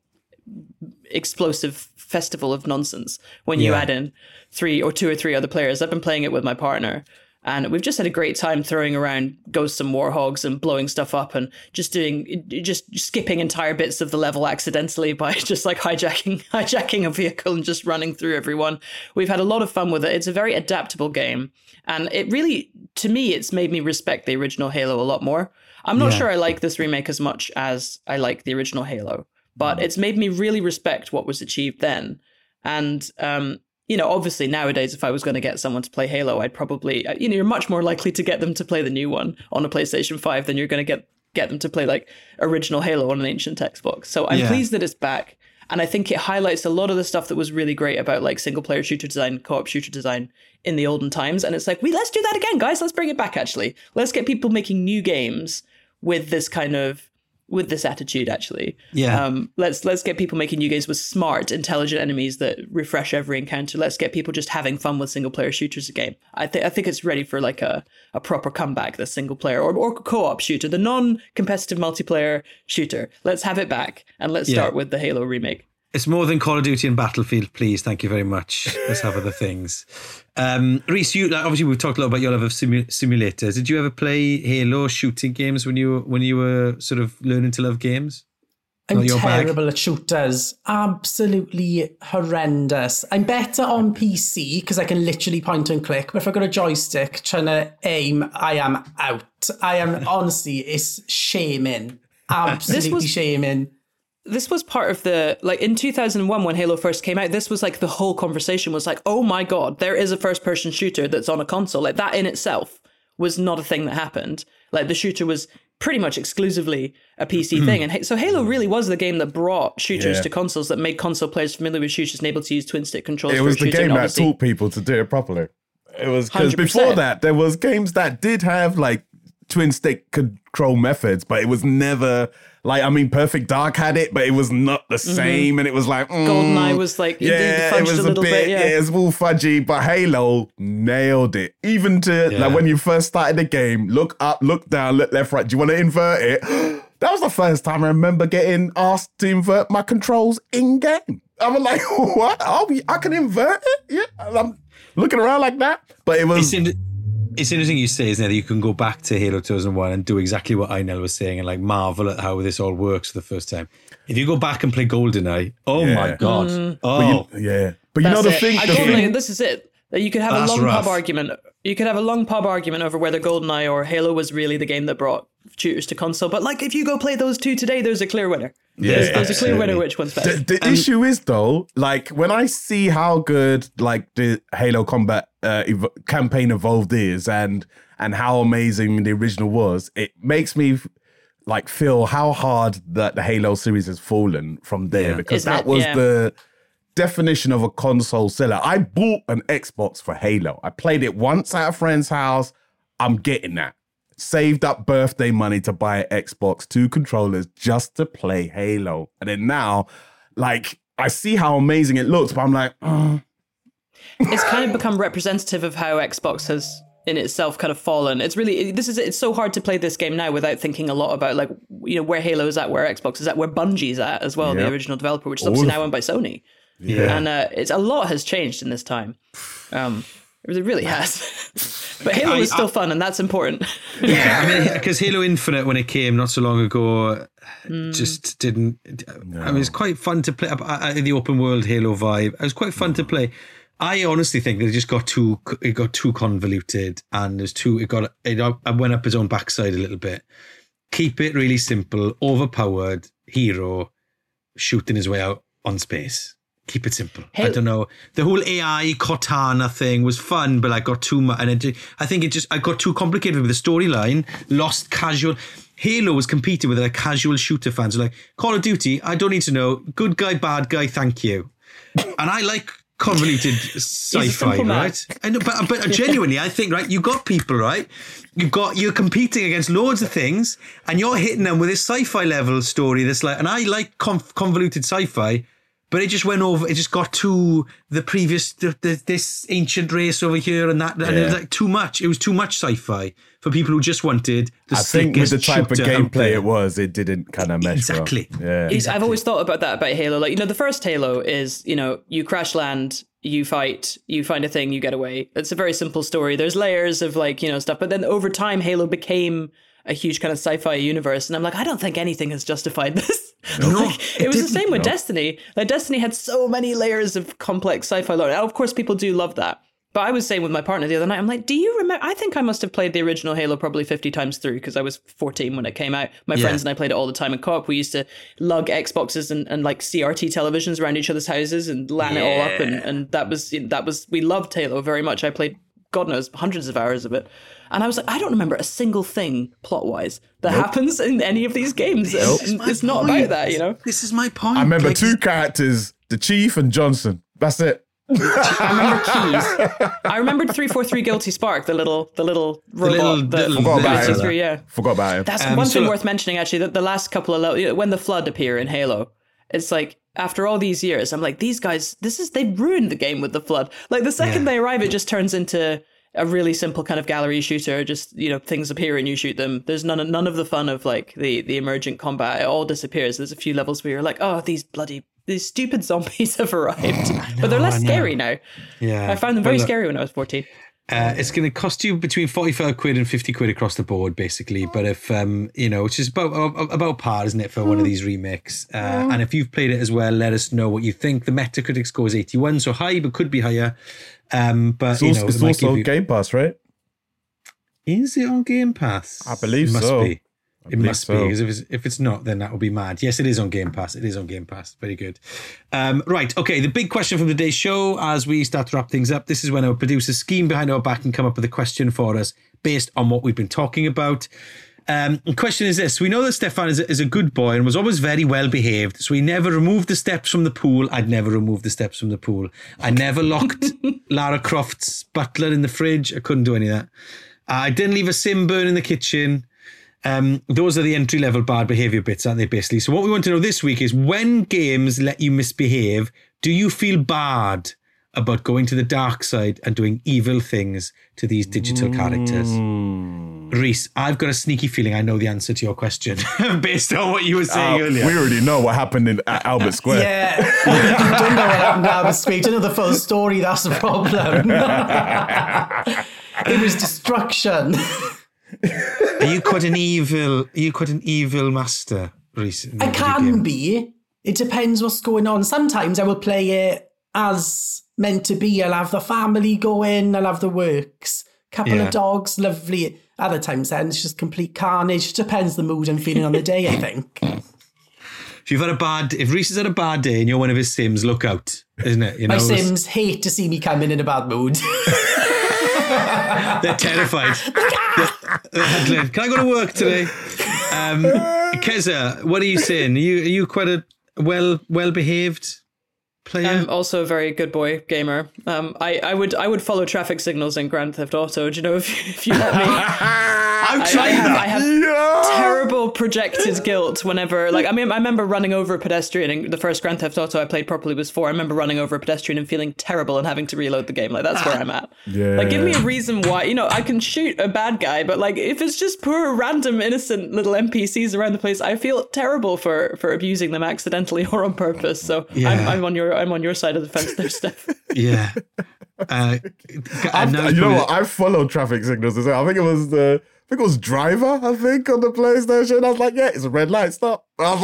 explosive festival of nonsense when you add in two or three other players. I've been playing it with my partner and we've just had a great time throwing around ghosts and warhogs and blowing stuff up and just skipping entire bits of the level accidentally by just like hijacking a vehicle and just running through everyone. We've had a lot of fun with it. It's a very adaptable game. And it really, to me, it's made me respect the original Halo a lot more. I'm not sure I like this remake as much as I like the original Halo, but it's made me really respect what was achieved then. And, obviously nowadays, if I was going to get someone to play Halo, I'd probably, you're much more likely to get them to play the new one on a PlayStation 5 than you're going to get them to play like original Halo on an ancient Xbox. So I'm pleased that it's back. And I think it highlights a lot of the stuff that was really great about like single player shooter design, co-op shooter design in the olden times. And it's like, let's do that again, guys. Let's bring it back, actually. Let's get people making new games with this attitude, actually. Let's get people making new games with smart, intelligent enemies that refresh every encounter. Let's get people just having fun with single player shooters again. I think it's ready for like a proper comeback, the single player or co-op shooter, the non-competitive multiplayer shooter. Let's have it back and let's start with the Halo remake. It's more than Call of Duty and Battlefield, please. Thank you very much. Let's have other things. Rhys, obviously we've talked a lot about your love of simulators. Did you ever play Halo shooting games when you were sort of learning to love games? I'm terrible at shooters. Absolutely horrendous. I'm better on PC because I can literally point and click. But if I've got a joystick trying to aim, I am out. I am, honestly, it's shaming. Absolutely shaming. This was part of the, like in 2001 when Halo first came out, this was like the whole conversation was like, oh my God, there is a first person shooter that's on a console. Like that in itself was not a thing that happened. Like the shooter was pretty much exclusively a PC thing. And so Halo really was the game that brought shooters to consoles, that made console players familiar with shooters and able to use twin stick controls. It was the game that taught people to do it properly. It was because before that, there was games that did have like twin stick control methods, but it was never like, I mean, Perfect Dark had it, but it was not the same. And it was like, GoldenEye was like, it was a little bit, it was all fudgy, but Halo nailed it. Even to like when you first started the game, look up, look down, look left, right. Do you want to invert it? That was the first time I remember getting asked to invert my controls in game. I was like, what? I can invert it? Yeah. I'm looking around like that. But it was... It's interesting you say, isn't it, that you can go back to Halo 2001 and do exactly what Einel was saying and like marvel at how this all works for the first time. If you go back and play GoldenEye, my God. But you know the thing... This is it. You could have a long pub argument. You could have a long pub argument over whether GoldenEye or Halo was really the game that brought shooters to console. But like, if you go play those two today, there's a clear winner. There's a clear winner which one's better. The issue is, though, like, when I see how good like the Halo Combat campaign evolved is and how amazing the original was, it makes me like feel how hard that the Halo series has fallen from there, because that was the definition of a console seller. I bought an Xbox for Halo. I played it once at a friend's house. I'm getting that. Saved up birthday money to buy an Xbox, 2 controllers just to play Halo. And then now, like, I see how amazing it looks, but I'm like, It's kind of become representative of how Xbox has in itself kind of fallen. It's really, it's so hard to play this game now without thinking a lot about, like, you know, where Halo is at, where Xbox is at, where Bungie's at as well, the original developer, which is obviously now owned by Sony. Yeah. And it's a lot has changed in this time. It really has. But Halo is still fun, and that's important. Yeah, I mean, because Halo Infinite, when it came not so long ago, just didn't... No. I mean, it's quite fun to play in the open world Halo vibe. It was quite fun to play. I honestly think that it just got too convoluted, and it went up its own backside a little bit. Keep it really simple, overpowered hero shooting his way out on space. Keep it simple. I don't know. The whole AI Cortana thing was fun, but I got too much, and I got too complicated with the storyline. Lost casual. Halo was competing with like casual shooter fans. Like, Call of Duty, I don't need to know. Good guy, bad guy, thank you. And I like convoluted sci-fi, right? But genuinely, I think, right, you got people, right? You're competing against loads of things, and you're hitting them with this sci-fi level story that's like, and I like convoluted sci-fi. But it just went over. It just got to the previous, this ancient race over here and that, and it was like too much. It was too much sci-fi for people who just wanted the slickest shooter. I think with the type of gameplay it didn't kind of mesh. Exactly. Yeah. I've always thought about that about Halo. Like, you know, the first Halo is, you know, you crash land, you fight, you find a thing, you get away. It's a very simple story. There's layers of, like, you know, stuff. But then over time, Halo became a huge kind of sci-fi universe, and I'm like, I don't think anything has justified this. No, it was the same with Destiny. Like, Destiny had so many layers of complex sci-fi lore. Now, of course, people do love that. But I was saying with my partner the other night, I'm like, do you remember? I think I must have played the original Halo probably 50 times through, because I was 14 when it came out. My friends and I played it all the time in co-op. We used to lug Xboxes and like CRT televisions around each other's houses and LAN it all up, and that was we loved Halo very much. I played, God knows, hundreds of hours of it. And I was like, I don't remember a single thing plot-wise that happens in any of these games. It's not about that, you know? This is my point. I remember 2 characters, the Chief and Johnson. That's it. I remember Keys. I remembered 343 Guilty Spark, the little robot. Forgot about him. That's one thing worth mentioning, actually, that the last couple of when the Flood appear in Halo, it's like, after all these years, I'm like, these guys, they've ruined the game with the Flood. Like, the second they arrive, it just turns into a really simple kind of gallery shooter. Just, you know, things appear and you shoot them. There's none of the fun of like the emergent combat. It all disappears. There's a few levels where you're like, oh, these stupid zombies have arrived. But they're less scary now. Yeah, I found them very scary when I was 14. It's going to cost you between 45 quid and 50 quid across the board, basically. But if, you know, which is about par, isn't it, for one of these remakes? And if you've played it as well, let us know what you think. The Metacritic score is 81, so high, but could be higher. But it's also Game Pass, right? Is it on Game Pass? I believe so. It must be, because if it's not, then that will be mad. Yes, it is on Game Pass. It is on Game Pass. Very good. Right, okay, the big question from today's show, as we start to wrap things up, this is when our producers scheme behind our back and come up with a question for us based on what we've been talking about. The question is this: we know that Stefan is a good boy and was always very well behaved, so he never removed the steps from the pool. I'd never removed the steps from the pool. I never locked Lara Croft's butler in the fridge. I couldn't do any of that. I didn't leave a sim burn in the kitchen. Those are the entry-level bad behaviour bits, aren't they, basically? So what we want to know this week is, when games let you misbehave, do you feel bad about going to the dark side and doing evil things to these digital characters? Reese, I've got a sneaky feeling I know the answer to your question based on what you were saying earlier. We already know what happened at Albert Square. Yeah, you don't know what happened at Albert Square. You don't know the full story, that's the problem. It was destruction. Are you quite an evil master, Reese? I can be. It depends what's going on. Sometimes I will play it as meant to be. I'll have the family go in, I'll have the works, couple of dogs, lovely. Other times then it's just complete carnage. It depends the mood I'm feeling on the day, I think. If Reese has had a bad day and you're one of his sims, look out, isn't it? My sims hate to see me coming in a bad mood. They're terrified. Can I go to work today? Keza, what are you saying? Are you quite a well-behaved player? I'm also a very good boy gamer. I would follow traffic signals in Grand Theft Auto. Do you know if you let me? I have terrible projected guilt whenever, I remember running over a pedestrian. In the first Grand Theft Auto I played properly was 4. I remember running over a pedestrian and feeling terrible and having to reload the game. That's where I'm at. Yeah. Give me a reason why. I can shoot a bad guy, but if it's just poor random innocent little NPCs around the place, I feel terrible for abusing them accidentally or on purpose. So I'm on your side of the fence there, Steph. Yeah. I followed traffic signals as well. I think it was Driver, on the PlayStation. I was like, yeah, it's a red light, stop. I was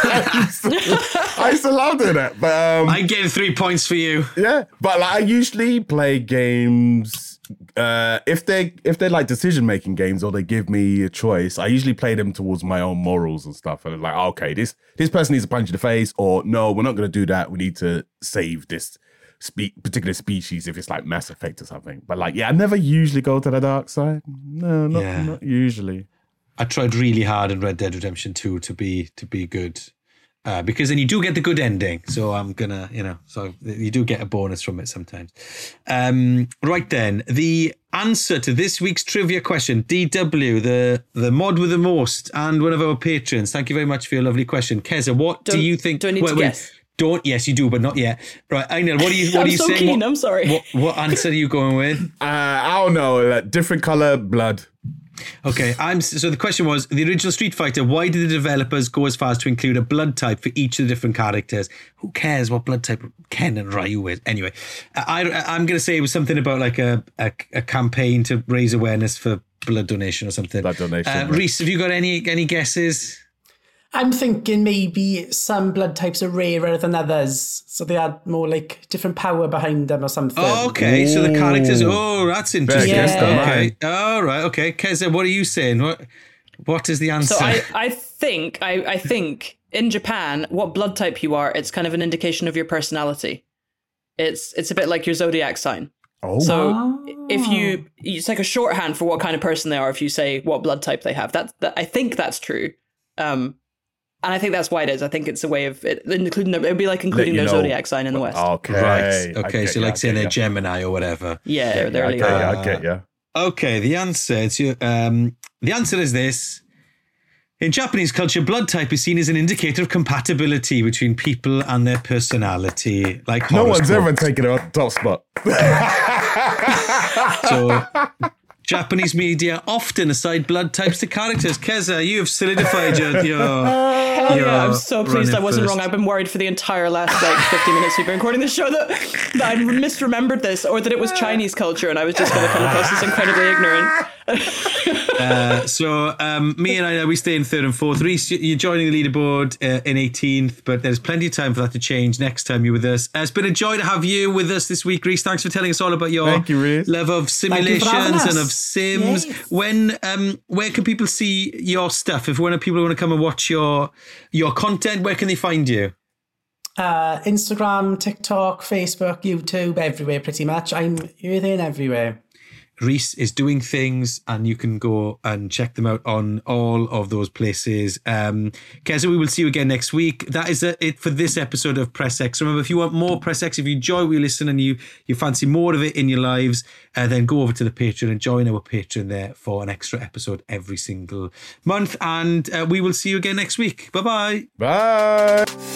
like, I used to love doing that. But I'm getting 3 points for you. Yeah, but I usually play games if they're like decision-making games or they give me a choice. I usually play them towards my own morals and stuff. And like, okay, this person needs a punch in the face, or no, we're not going to do that. We need to save this particular species if it's like Mass Effect or something. But I never usually go to the dark side. No, not usually. I tried really hard in Red Dead Redemption 2 to be good, because then you do get the good ending. So I'm gonna, so you do get a bonus from it sometimes. Right then, the answer to this week's trivia question, DW, the mod with the most, and one of our patrons. Thank you very much for your lovely question, Keza. What do you think? Do I need to guess? Yes, you do, but not yet. Right, Einel, what are you I'm saying? Keen, I'm sorry. What answer are you going with? I don't know, different color blood. Okay, so the question was, the original Street Fighter, why did the developers go as far as to include a blood type for each of the different characters? Who cares what blood type Ken and Ryu is? Anyway, I'm going to say it was something about a campaign to raise awareness for blood donation or something. Blood donation. Right. Reese, have you got any guesses? I'm thinking maybe some blood types are rarer than others, so they had more different power behind them or something. Oh, okay. Ooh. So the characters. Oh, that's interesting. Yeah. Okay. All right. Okay, Keza, what are you saying? What is the answer? So I think in Japan, what blood type you are, it's kind of an indication of your personality. It's a bit like your zodiac sign. Oh. So if it's like a shorthand for what kind of person they are. If you say what blood type they have, that I think that's true. And I think that's why it is. I think it's a way of including their zodiac sign in the West. Okay. Right. Okay. So saying they're Gemini or whatever. Yeah, they're Leo. I get you. Okay. The answer is this. In Japanese culture, blood type is seen as an indicator of compatibility between people and their personality. Like no one's ever taken it off the top spot. So Japanese media often assign blood types to characters. Keza, you have solidified your I'm so pleased I wasn't wrong. I've been worried for the entire last 50 minutes we've been recording this show that I misremembered this, or that it was Chinese culture and I was just going to come across as incredibly ignorant. So me and I, we stay in 3rd and 4th. Reese, you're joining the leaderboard in 18th, but there's plenty of time for that to change next time you're with us. It's been a joy to have you with us this week, Reese. Thanks for telling us all about your love of simulations and of Sims. Yes. Where can people see your stuff? If people want to come and watch your content, where can they find you? Instagram, TikTok, Facebook, YouTube, everywhere pretty much. I'm here, there and everywhere. Reese is doing things, and you can go and check them out on all of those places. Keza, we will see you again next week. That is it for this episode of Press X. Remember, if you want more Press X, if you enjoy what you listen and you fancy more of it in your lives, then go over to the Patreon and join our Patreon there for an extra episode every single month. And we will see you again next week. Bye-bye. Bye.